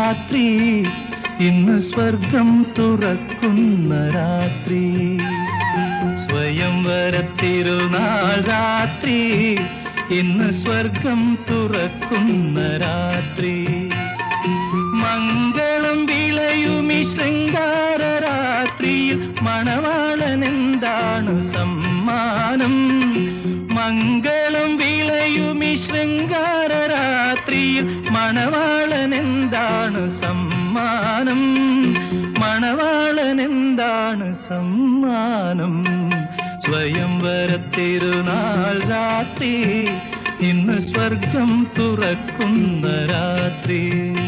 രാത്രി, ഇന്ന് സ്വർഗം തുറക്കുന്ന രാത്രി. സ്വയംവര തിരുനാൾ രാത്രി, ഇന്ന് സ്വർഗം തുറക്കുന്ന രാത്രി. മംഗളം വിളയുമി ശൃംഗാര രാത്രിയിൽ മണവാളനെന്താണ് സമ്മാനം? മംഗളം വിളയുമി ശൃംഗാര രാത്രിയിൽ മണവാളനെന്താണ് സമ്മാനം? മണവാളനെന്താണ് സമ്മാനം? സ്വയംവര തിരുനാൾ രാത്രി, ഇന്ന് സ്വർഗം തുറക്കുന്ന രാത്രി.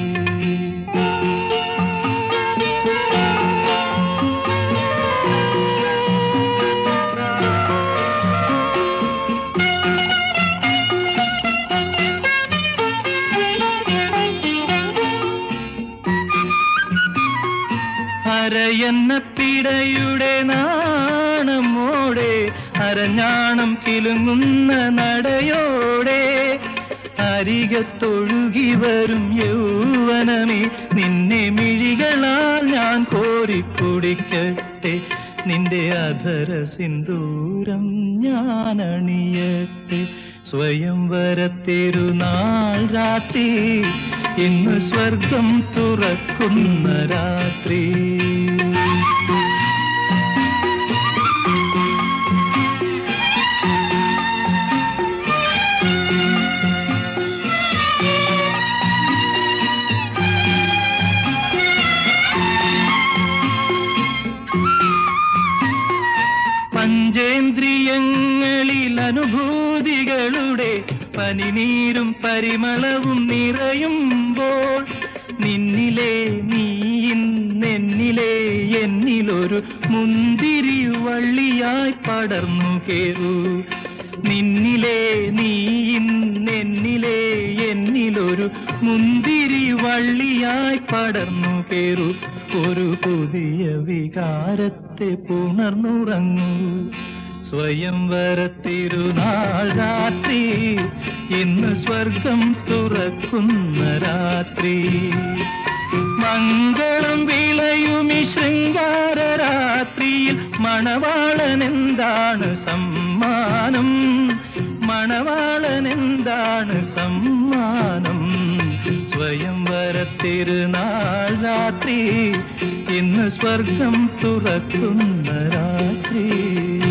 അരയെന്ന പിടയുടെ നാണമോടെ, അരഞ്ഞാണം കിലുങ്ങുന്ന നടയോടെ, അരികത്തൊഴുകി വരും യൗവനമേ, നിന്നെ മിഴികളാൽ ഞാൻ കോരിക്കുടിക്കട്ടെ, നിന്റെ അധര സിന്ദൂരം ഞാൻ അണിയട്ടെ. സ്വയംവര തിരുനാൾ രാത്രി, ഇന്ന് സ്വർഗം തുറക്കുന്ന രാത്രി. പഞ്ചേന്ദ്രിയങ്ങളിൽ അനുഭൂതികളുടെ പനിനീരും പരിമളവും നിറയുമ്പോൾ, നിന്നിലെ നീന്നിലെ എന്നിലൊരു മുന്തിരി വള്ളിയായി പടർന്നു കേറൂ. നിന്നിലെ നീന്നിലെ എന്നിലൊരു മുന്തിരി വള്ളിയായി പടർന്നു കേറൂ. ഒരു പുതിയ വികാരത്തെ പുണർന്നുറങ്ങൂ. സ്വയംവര തിരുനാൾ രാത്രി, ഇന്ന് സ്വർഗം തുറക്കുന്ന രാത്രി. മംഗളം വിളയുമി ശൃംഗാര രാത്രിയിൽ മണവാളനെന്താണ് സമ്മാനം? മണവാളനെന്താണ് സമ്മാനം? സ്വയംവര തിരുനാൾ രാത്രി, ഇന്ന് സ്വർഗം തുറക്കുന്ന രാത്രി.